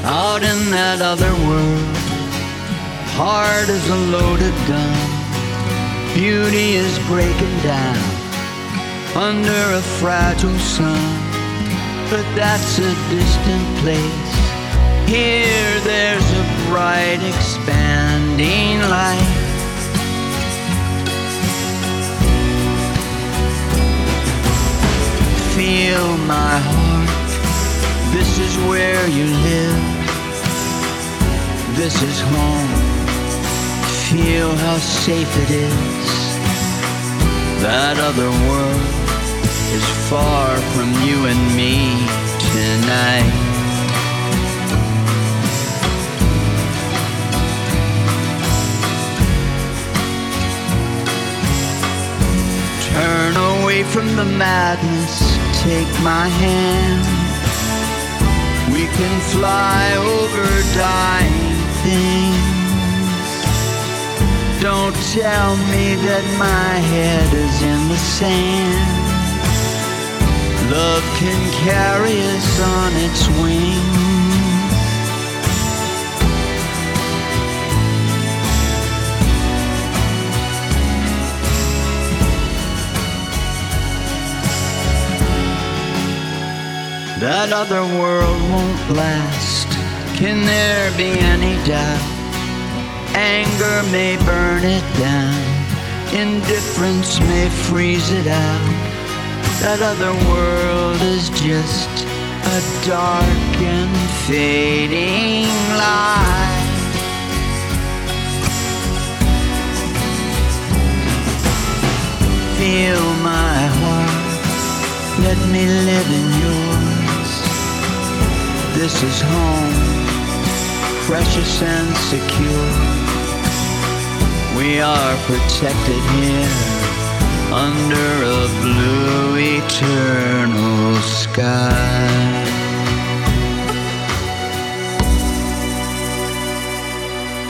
Out in that other world, heart is a loaded gun. Beauty is breaking down under a fragile sun. But that's a distant place. Here there's a bright expanding light. Feel my heart, this is where you live. This is home, feel how safe it is. That other world is far from you and me tonight. Turn away from the madness, take my hand. We can fly over dying things. Don't tell me that my head is in the sand. Love can carry us on its wings. That other world won't last. Can there be any doubt? Anger may burn it down. Indifference may freeze it out. That other world is just a dark and fading light. Feel my heart, let me live in yours. This is home, precious and secure. We are protected here under a blue eternal sky.